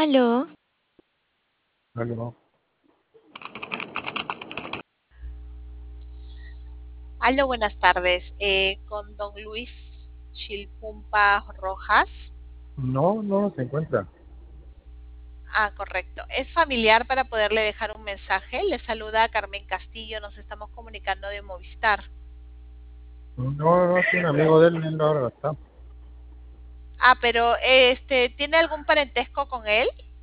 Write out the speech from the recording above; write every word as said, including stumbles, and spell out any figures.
Aló, Aló. Aló, buenas tardes. Eh, con don Luis Chilpumpa Rojas. No, no se encuentra. Ah, correcto. Es familiar para poderle dejar un mensaje. Le saluda Carmen Castillo. Nos estamos comunicando de Movistar. No, no, es un amigo de él, él ahora no está. Ah, pero este, ¿tiene algún parentesco con él?